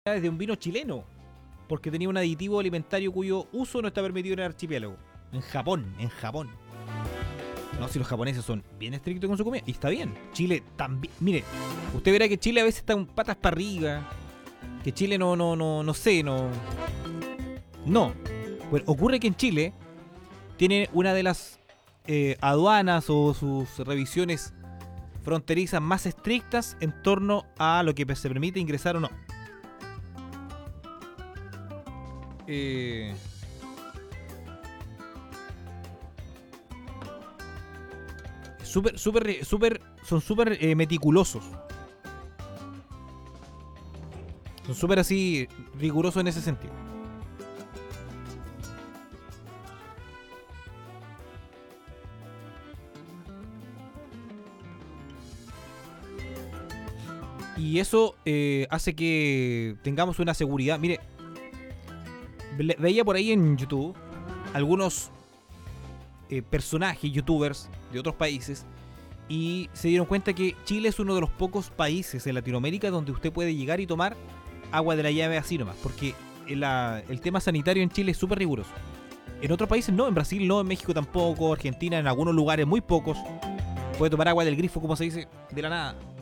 de un vino chileno, porque tenía un aditivo alimentario cuyo uso no está permitido en el archipiélago. En Japón. No, si los japoneses son bien estrictos con su comida, y está bien. Chile también. Mire, usted verá que Chile a veces está un patas para arriba. Que Chile no sé, no. No. Bueno, ocurre que en Chile tiene una de las aduanas o sus revisiones fronterizas más estrictas en torno a lo que se permite ingresar o no. Son súper meticulosos. Son súper así rigurosos en ese sentido. Y eso hace que tengamos una seguridad. Mire, veía por ahí en YouTube algunos personajes, youtubers de otros países, y se dieron cuenta que Chile es uno de los pocos países en Latinoamérica donde usted puede llegar y tomar agua de la llave así nomás, porque el tema sanitario en Chile es súper riguroso. En otros países no, en Brasil no, en México tampoco, Argentina en algunos lugares, muy pocos, puede tomar agua del grifo, como se dice, de la nada.